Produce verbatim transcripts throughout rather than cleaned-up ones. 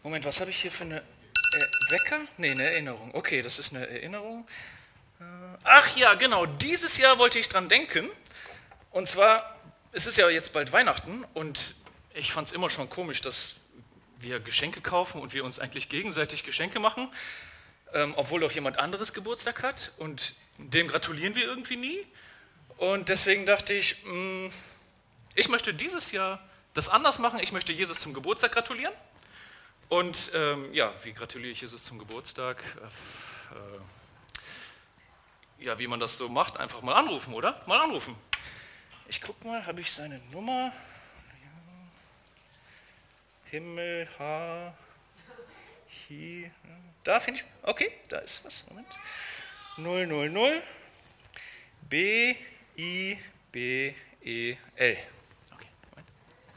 Moment, was habe ich hier für eine äh, Wecker? Nee, eine Erinnerung. Okay, das ist eine Erinnerung. Äh, ach ja, genau, dieses Jahr wollte ich dran denken. Und zwar, es ist ja jetzt bald Weihnachten und ich fand es immer schon komisch, dass wir Geschenke kaufen und wir uns eigentlich gegenseitig Geschenke machen, ähm, obwohl doch jemand anderes Geburtstag hat und dem gratulieren wir irgendwie nie. Und deswegen dachte ich, mh, ich möchte dieses Jahr das anders machen. Ich möchte Jesus zum Geburtstag gratulieren. Und ähm, ja, wie gratuliere ich Jesus zum Geburtstag? Äh, äh, ja, wie man das so macht, einfach mal anrufen, oder? Mal anrufen. Ich guck mal, habe ich seine Nummer? Ja. Himmel, H, Hi, da finde ich, okay, da ist was, Moment. null null null B I B E L. Okay, Moment.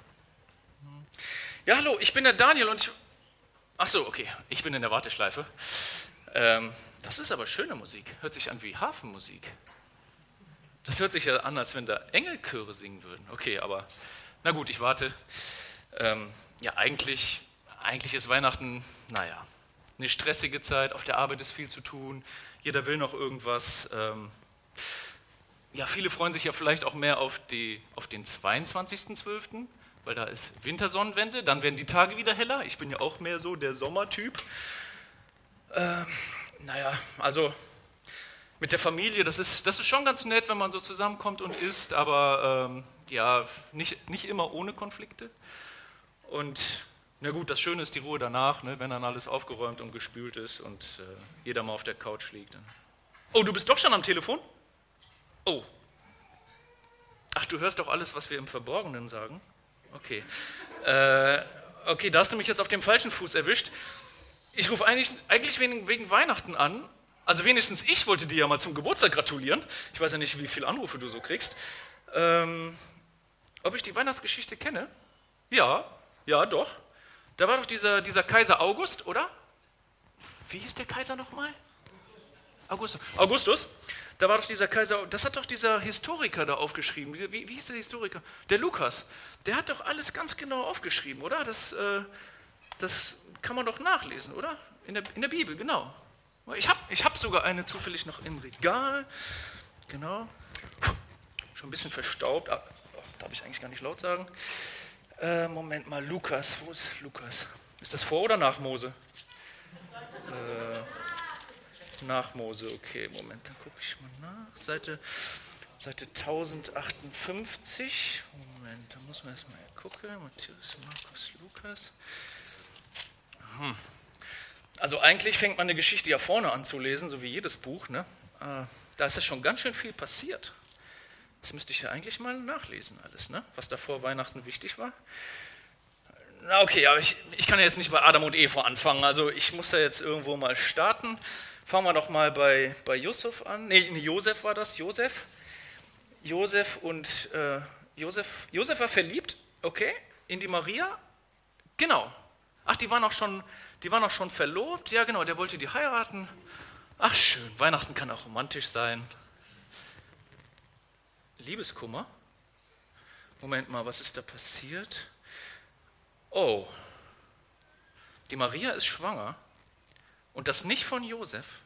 Ja, hallo, ich bin der Daniel und ich... Ach so, okay, ich bin in der Warteschleife. Ähm, das ist aber schöne Musik, hört sich an wie Hafenmusik. Das hört sich ja an, als wenn da Engelchöre singen würden. Okay, aber na gut, ich warte. Ähm, ja, eigentlich, eigentlich ist Weihnachten, naja, eine stressige Zeit, auf der Arbeit ist viel zu tun, jeder will noch irgendwas. Ähm, ja, viele freuen sich ja vielleicht auch mehr auf, die, auf den zweiundzwanzigsten zwölften, weil da ist Wintersonnenwende, dann werden die Tage wieder heller. Ich bin ja auch mehr so der Sommertyp. Ähm, naja, also mit der Familie, das ist, das ist schon ganz nett, wenn man so zusammenkommt und isst, aber ähm, ja, nicht, nicht immer ohne Konflikte. Und na gut, das Schöne ist die Ruhe danach, ne, wenn dann alles aufgeräumt und gespült ist und äh, jeder mal auf der Couch liegt. Dann. Oh, du bist doch schon am Telefon? Oh. Ach, du hörst doch alles, was wir im Verborgenen sagen? Okay. Äh, okay, da hast du mich jetzt auf dem falschen Fuß erwischt. Ich rufe eigentlich, eigentlich wegen, wegen Weihnachten an. Also wenigstens ich wollte dir ja mal zum Geburtstag gratulieren. Ich weiß ja nicht, wie viele Anrufe du so kriegst. Ähm, ob ich die Weihnachtsgeschichte kenne? Ja, ja, doch. Da war doch dieser, dieser Kaiser August, oder? Wie hieß der Kaiser nochmal? Augustus. Augustus. Da war doch dieser Kaiser, das hat doch dieser Historiker da aufgeschrieben. Wie, wie, wie hieß der Historiker? Der Lukas. Der hat doch alles ganz genau aufgeschrieben, oder? Das, äh, das kann man doch nachlesen, oder? In der, in der Bibel, genau. Ich habe ich hab sogar eine zufällig noch im Regal. Genau. Schon ein bisschen verstaubt. Ah, darf ich eigentlich gar nicht laut sagen. Äh, Moment mal, Lukas. Wo ist Lukas? Ist das vor oder nach Mose? Äh, nach Mose, okay. Moment, dann gucke ich mal nach. Seite, Seite tausendachtzig. Moment, da muss man erstmal gucken. Matthäus, Markus, Lukas. Hm. Also eigentlich fängt man eine Geschichte ja vorne an zu lesen, so wie jedes Buch. Ne? Äh, da ist ja schon ganz schön viel passiert. Das müsste ich ja eigentlich mal nachlesen alles, ne? Was da vor Weihnachten wichtig war. Na okay, aber ich, ich kann ja jetzt nicht bei Adam und Eva anfangen, also ich muss da jetzt irgendwo mal starten. Fangen wir doch mal bei, bei Josef an. Nee, nee, Josef war das, Josef. Josef und äh, Josef, Josef war verliebt, okay, in die Maria. Genau. Ach, die waren auch schon... Die waren auch schon verlobt, ja genau, der wollte die heiraten. Ach schön, Weihnachten kann auch romantisch sein. Liebeskummer? Moment mal, was ist da passiert? Oh, die Maria ist schwanger und das nicht von Josef.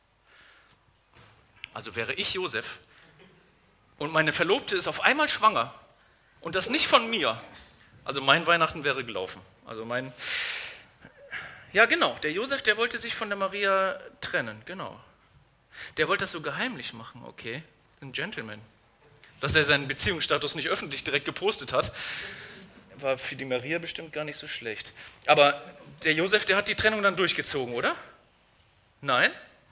Also wäre ich Josef und meine Verlobte ist auf einmal schwanger und das nicht von mir. Also mein Weihnachten wäre gelaufen. Also mein... Ja, genau, der Josef, der wollte sich von der Maria trennen, genau. Der wollte das so geheimlich machen, okay, ein Gentleman. Dass er seinen Beziehungsstatus nicht öffentlich direkt gepostet hat, war für die Maria bestimmt gar nicht so schlecht. Aber der Josef, der hat die Trennung dann durchgezogen, oder? Nein?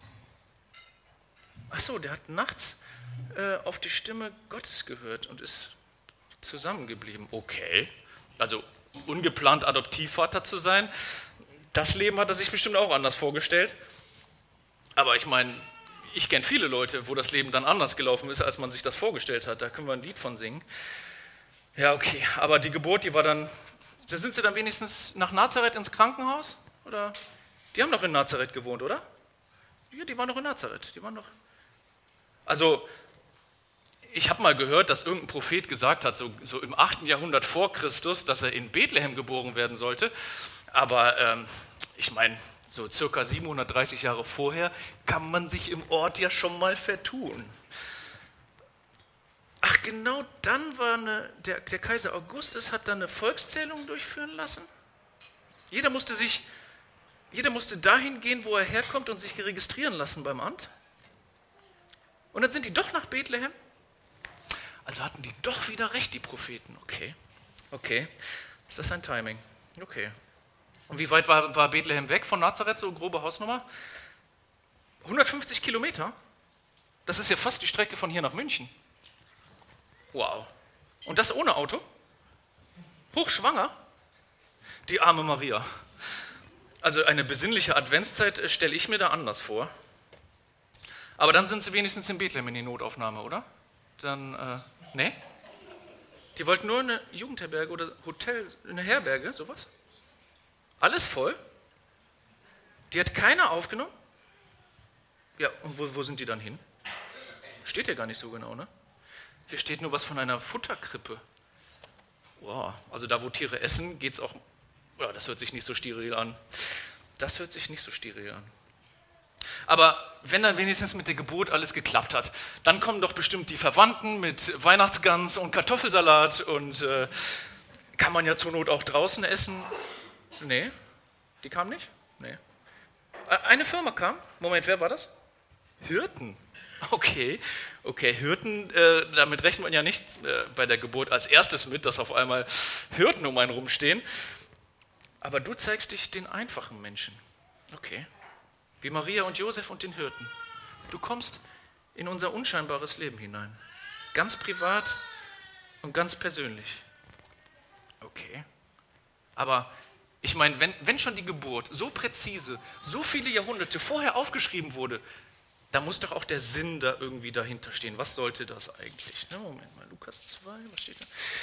Ach so, der hat nachts äh, auf die Stimme Gottes gehört und ist zusammengeblieben. Okay, also ungeplant Adoptivvater zu sein, das Leben hat er sich bestimmt auch anders vorgestellt. Aber ich meine, ich kenne viele Leute, wo das Leben dann anders gelaufen ist, als man sich das vorgestellt hat. Da können wir ein Lied von singen. Ja, okay, aber die Geburt, die war dann... Sind sie dann wenigstens nach Nazareth ins Krankenhaus? Oder? Die haben doch in Nazareth gewohnt, oder? Ja, die waren doch in Nazareth. Die waren doch... Also, ich habe mal gehört, dass irgendein Prophet gesagt hat, so, so im achten Jahrhundert vor Christus, dass er in Bethlehem geboren werden sollte. Aber ähm, ich meine, so circa siebenhundertdreißig Jahre vorher kann man sich im Ort ja schon mal vertun. Ach, genau dann war eine, der, der Kaiser Augustus hat dann eine Volkszählung durchführen lassen. Jeder musste sich, jeder musste dahin gehen, wo er herkommt und sich registrieren lassen beim Amt. Und dann sind die doch nach Bethlehem. Also hatten die doch wieder recht, die Propheten. Okay, okay, ist das ein Timing? Okay. Und wie weit war, war Bethlehem weg von Nazareth, so grobe Hausnummer? hundertfünfzig Kilometer? Das ist ja fast die Strecke von hier nach München. Wow. Und das ohne Auto? Hochschwanger? Die arme Maria. Also eine besinnliche Adventszeit äh, stelle ich mir da anders vor. Aber dann sind sie wenigstens in Bethlehem in die Notaufnahme, oder? Dann, äh, nee? Die wollten nur eine Jugendherberge oder Hotel, eine Herberge, sowas? Alles voll? Die hat keiner aufgenommen? Ja, und wo, wo sind die dann hin? Steht ja gar nicht so genau, ne? Hier steht nur was von einer Futterkrippe. Wow, also da, wo Tiere essen, geht's auch. Ja, das hört sich nicht so steril an. Das hört sich nicht so steril an. Aber wenn dann wenigstens mit der Geburt alles geklappt hat, dann kommen doch bestimmt die Verwandten mit Weihnachtsgans und Kartoffelsalat und äh, kann man ja zur Not auch draußen essen. Nee, die kam nicht? Nee. Eine Firma kam. Moment, wer war das? Hirten. Okay, okay, Hirten, äh, damit rechnet man ja nicht äh, bei der Geburt als erstes mit, dass auf einmal Hirten um einen rumstehen. Aber du zeigst dich den einfachen Menschen. Okay. Wie Maria und Josef und den Hirten. Du kommst in unser unscheinbares Leben hinein. Ganz privat und ganz persönlich. Okay. Aber ich meine, wenn, wenn schon die Geburt so präzise, so viele Jahrhunderte vorher aufgeschrieben wurde, da muss doch auch der Sinn da irgendwie dahinter stehen. Was sollte das eigentlich? Ne, Moment mal, Lukas zwei, was steht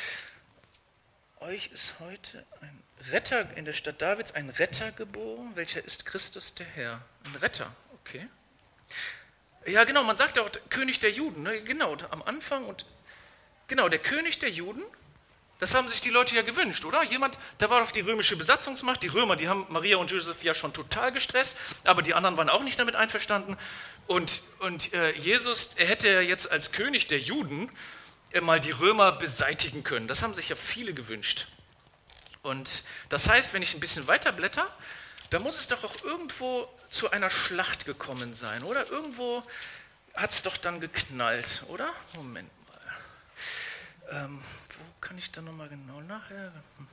da? Euch ist heute ein Retter in der Stadt Davids, ein Retter geboren, welcher ist Christus der Herr. Ein Retter, okay. Ja genau, man sagt ja auch König der Juden, ne? Genau, am Anfang und genau, der König der Juden, das haben sich die Leute ja gewünscht, oder? Jemand, da war doch die römische Besatzungsmacht, die Römer, die haben Maria und Josef ja schon total gestresst, aber die anderen waren auch nicht damit einverstanden. Und, und äh, Jesus, er hätte ja jetzt als König der Juden äh, mal die Römer beseitigen können. Das haben sich ja viele gewünscht. Und das heißt, wenn ich ein bisschen weiter blätter, da muss es doch auch irgendwo zu einer Schlacht gekommen sein, oder? Irgendwo hat es doch dann geknallt, oder? Moment mal. Ähm, wo kann ich da nochmal genau nachher?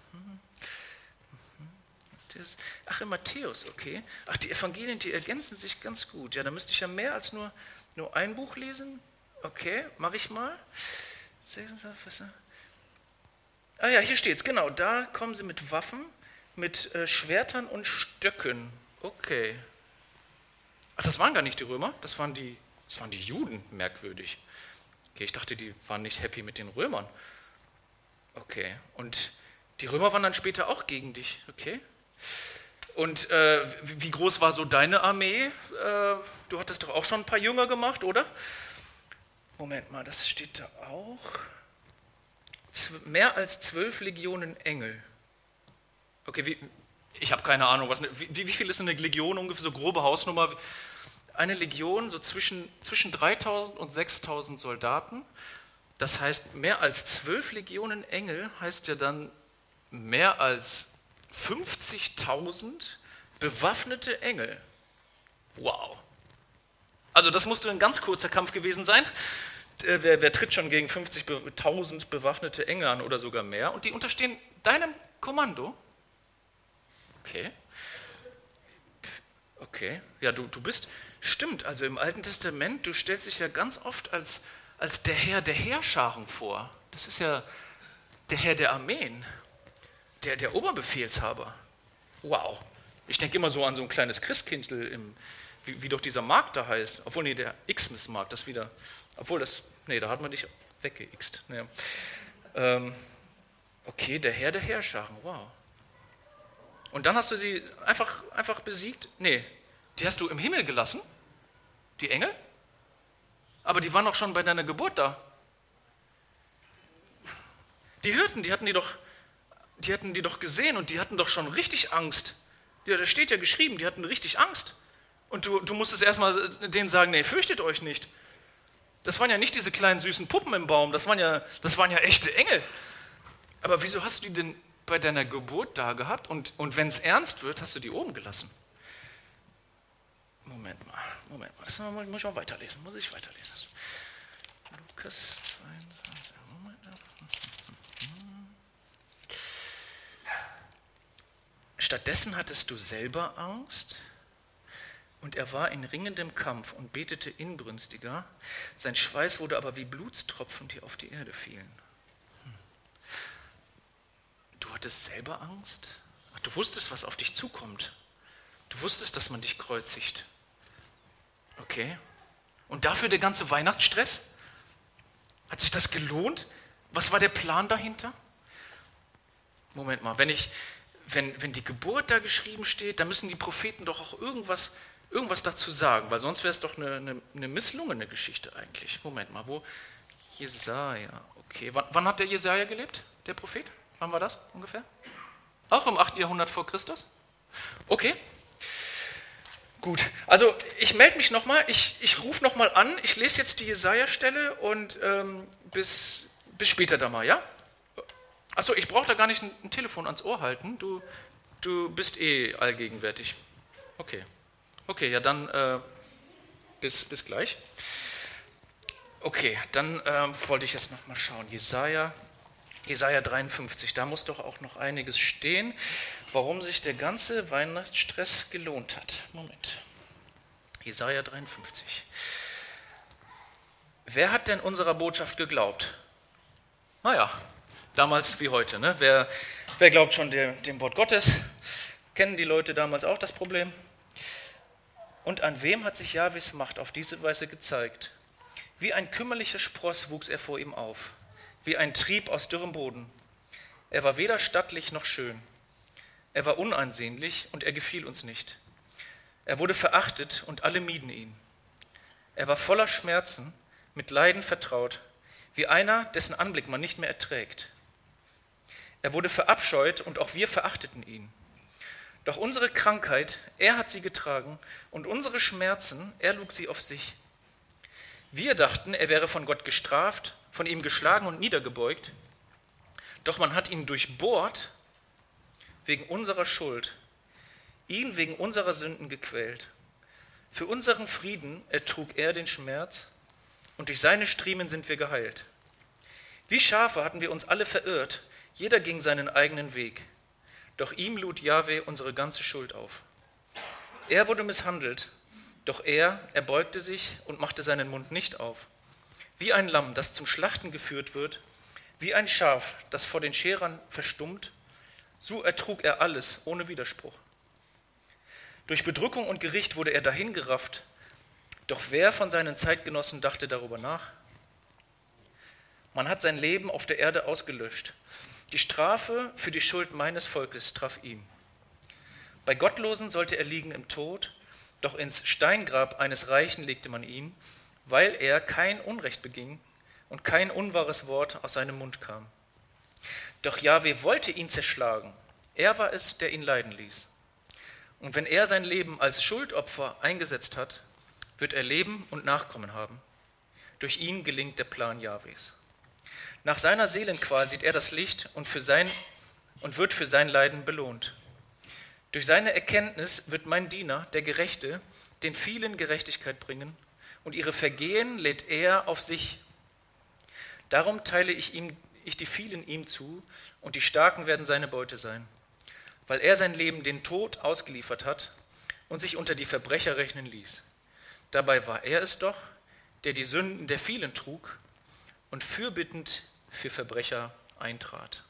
Ach, in Matthäus, okay. Ach, die Evangelien, die ergänzen sich ganz gut. Ja, da müsste ich ja mehr als nur, nur ein Buch lesen. Okay, mache ich mal. Ah ja, hier steht's, genau. Da kommen sie mit Waffen, mit äh, Schwertern und Stöcken. Okay. Ach, das waren gar nicht die Römer, das waren die, das waren die Juden, merkwürdig. Okay, ich dachte, die waren nicht happy mit den Römern. Okay, und die Römer waren dann später auch gegen dich, okay? Und äh, wie groß war so deine Armee? Äh, du hattest doch auch schon ein paar Jünger gemacht, oder? Moment mal, das steht da auch. Z- mehr als zwölf Legionen Engel. Okay, wie, ich habe keine Ahnung, was, wie, wie viel ist eine Legion ungefähr, so grobe Hausnummer? Eine Legion, so zwischen, zwischen dreitausend und sechstausend Soldaten. Das heißt, mehr als zwölf Legionen Engel heißt ja dann mehr als fünfzigtausend bewaffnete Engel. Wow. Also das musste ein ganz kurzer Kampf gewesen sein. Wer, wer tritt schon gegen fünfzigtausend bewaffnete Engel an oder sogar mehr? Und die unterstehen deinem Kommando? Okay. Okay. Ja, du, du bist, stimmt, also im Alten Testament, du stellst dich ja ganz oft als, als der Herr der Heerscharen vor. Das ist ja der Herr der Armeen. Der, der Oberbefehlshaber. Wow. Ich denke immer so an so ein kleines Christkindl, im, wie, wie doch dieser Markt da heißt. Obwohl, nee, der Xmas-Markt, das wieder. Obwohl, das, nee, da hat man dich weggeixt. Nee. Ähm, okay, der Herr der Heerscharen, wow. Und dann hast du sie einfach, einfach besiegt? Nee, die hast du im Himmel gelassen? Die Engel? Aber die waren doch schon bei deiner Geburt da. Die Hirten, die hatten die doch die hatten die doch gesehen und die hatten doch schon richtig Angst. Ja, da steht ja geschrieben, die hatten richtig Angst. Und du, du musstest erstmal denen sagen, nee, fürchtet euch nicht. Das waren ja nicht diese kleinen süßen Puppen im Baum, das waren ja, das waren ja echte Engel. Aber wieso hast du die denn bei deiner Geburt da gehabt und, und wenn es ernst wird, hast du die oben gelassen? Moment mal, Moment mal, das muss ich mal weiterlesen, muss ich weiterlesen. Lukas zweiundzwanzig, Moment. Stattdessen hattest du selber Angst und er war in ringendem Kampf und betete inbrünstiger. Sein Schweiß wurde aber wie Blutstropfen, die auf die Erde fielen. Hm. Du hattest selber Angst? Ach, du wusstest, was auf dich zukommt. Du wusstest, dass man dich kreuzigt. Okay. Und dafür der ganze Weihnachtsstress? Hat sich das gelohnt? Was war der Plan dahinter? Moment mal, wenn ich... Wenn, wenn die Geburt da geschrieben steht, dann müssen die Propheten doch auch irgendwas, irgendwas dazu sagen, weil sonst wäre es doch eine, eine, eine misslungene Geschichte eigentlich. Moment mal, wo? Jesaja, okay. Wann, wann hat der Jesaja gelebt, der Prophet? Wann war das ungefähr? Auch im achten Jahrhundert vor Christus? Okay. Gut, also ich melde mich nochmal, ich, ich rufe nochmal an, ich lese jetzt die Jesaja-Stelle und ähm, bis, bis später dann mal, ja? Achso, ich brauche da gar nicht ein, ein Telefon ans Ohr halten. Du, du bist eh allgegenwärtig. Okay. Okay, ja dann äh, bis, bis gleich. Okay, dann äh, wollte ich jetzt nochmal schauen. Jesaja, Jesaja dreiundfünfzig, da muss doch auch noch einiges stehen, warum sich der ganze Weihnachtsstress gelohnt hat. Moment. Jesaja dreiundfünfzig. Wer hat denn unserer Botschaft geglaubt? Naja. Damals wie heute. Ne? Wer, wer glaubt schon dem, dem Wort Gottes? Kennen die Leute damals auch das Problem? Und an wem hat sich Jahwes Macht auf diese Weise gezeigt? Wie ein kümmerlicher Spross wuchs er vor ihm auf, wie ein Trieb aus dürrem Boden. Er war weder stattlich noch schön. Er war unansehnlich und er gefiel uns nicht. Er wurde verachtet und alle mieden ihn. Er war voller Schmerzen, mit Leiden vertraut, wie einer, dessen Anblick man nicht mehr erträgt. Er wurde verabscheut und auch wir verachteten ihn. Doch unsere Krankheit, er hat sie getragen und unsere Schmerzen, er lud sie auf sich. Wir dachten, er wäre von Gott gestraft, von ihm geschlagen und niedergebeugt. Doch man hat ihn durchbohrt wegen unserer Schuld, ihn wegen unserer Sünden gequält. Für unseren Frieden ertrug er den Schmerz und durch seine Striemen sind wir geheilt. Wie Schafe hatten wir uns alle verirrt, jeder ging seinen eigenen Weg. Doch ihm lud Jahwe unsere ganze Schuld auf. Er wurde misshandelt, doch er, er beugte sich und machte seinen Mund nicht auf. Wie ein Lamm, das zum Schlachten geführt wird, wie ein Schaf, das vor den Scherern verstummt, so ertrug er alles ohne Widerspruch. Durch Bedrückung und Gericht wurde er dahingerafft, doch wer von seinen Zeitgenossen dachte darüber nach? Man hat sein Leben auf der Erde ausgelöscht. Die Strafe für die Schuld meines Volkes traf ihn. Bei Gottlosen sollte er liegen im Tod, doch ins Steingrab eines Reichen legte man ihn, weil er kein Unrecht beging und kein unwahres Wort aus seinem Mund kam. Doch Jahwe wollte ihn zerschlagen. Er war es, der ihn leiden ließ. Und wenn er sein Leben als Schuldopfer eingesetzt hat, wird er Leben und Nachkommen haben. Durch ihn gelingt der Plan Jahwes. Nach seiner Seelenqual sieht er das Licht und, für sein, und wird für sein Leiden belohnt. Durch seine Erkenntnis wird mein Diener, der Gerechte, den vielen Gerechtigkeit bringen und ihre Vergehen lädt er auf sich. Darum teile ich, ihm, ich die vielen ihm zu und die Starken werden seine Beute sein, weil er sein Leben den Tod ausgeliefert hat und sich unter die Verbrecher rechnen ließ. Dabei war er es doch, der die Sünden der vielen trug und fürbittend für Verbrecher eintrat.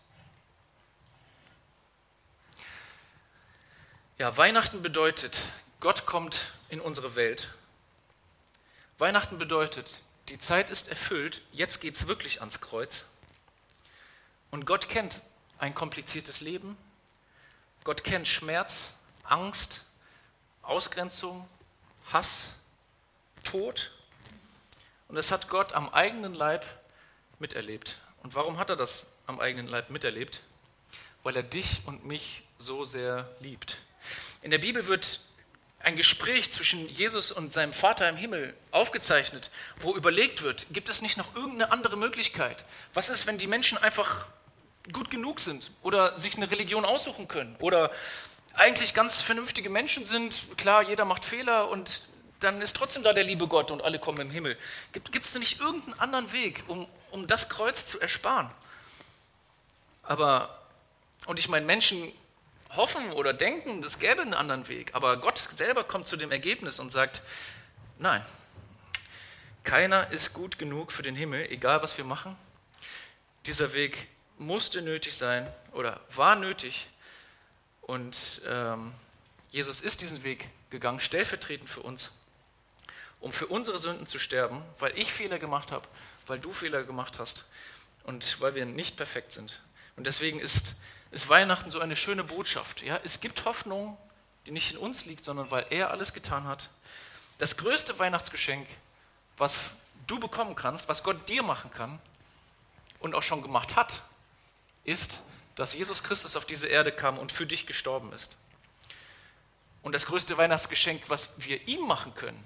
Ja, Weihnachten bedeutet, Gott kommt in unsere Welt. Weihnachten bedeutet, die Zeit ist erfüllt, jetzt geht es wirklich ans Kreuz. Und Gott kennt ein kompliziertes Leben. Gott kennt Schmerz, Angst, Ausgrenzung, Hass, Tod. Und das hat Gott am eigenen Leib miterlebt. Und warum hat er das am eigenen Leib miterlebt? weil er dich und mich so sehr liebt. In der Bibel wird ein Gespräch zwischen Jesus und seinem Vater im Himmel aufgezeichnet, wo überlegt wird, gibt es nicht noch irgendeine andere Möglichkeit? Was ist, wenn die Menschen einfach gut genug sind oder sich eine Religion aussuchen können oder eigentlich ganz vernünftige Menschen sind? Klar, jeder macht Fehler und dann ist trotzdem da der liebe Gott und alle kommen im Himmel. Gibt es denn nicht irgendeinen anderen Weg, um, um das Kreuz zu ersparen? Aber, und ich meine, Menschen hoffen oder denken, es gäbe einen anderen Weg, aber Gott selber kommt zu dem Ergebnis und sagt, nein, keiner ist gut genug für den Himmel, egal was wir machen. Dieser Weg musste nötig sein oder war nötig und ähm, Jesus ist diesen Weg gegangen, stellvertretend für uns, um für unsere Sünden zu sterben, weil ich Fehler gemacht habe, weil du Fehler gemacht hast und weil wir nicht perfekt sind. Und deswegen ist, ist Weihnachten so eine schöne Botschaft. Ja? Es gibt Hoffnung, die nicht in uns liegt, sondern weil er alles getan hat. Das größte Weihnachtsgeschenk, was du bekommen kannst, was Gott dir machen kann und auch schon gemacht hat, ist, dass Jesus Christus auf diese Erde kam und für dich gestorben ist. Und das größte Weihnachtsgeschenk, was wir ihm machen können,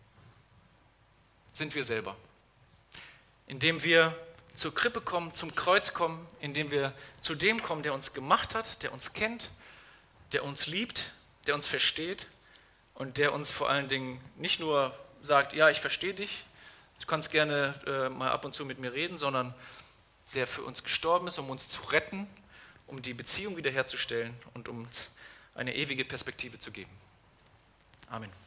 sind wir selber. Indem wir zur Krippe kommen, zum Kreuz kommen, indem wir zu dem kommen, der uns gemacht hat, der uns kennt, der uns liebt, der uns versteht und der uns vor allen Dingen nicht nur sagt, ja, ich verstehe dich, du kannst gerne äh, mal ab und zu mit mir reden, sondern der für uns gestorben ist, um uns zu retten, um die Beziehung wiederherzustellen und um uns eine ewige Perspektive zu geben. Amen.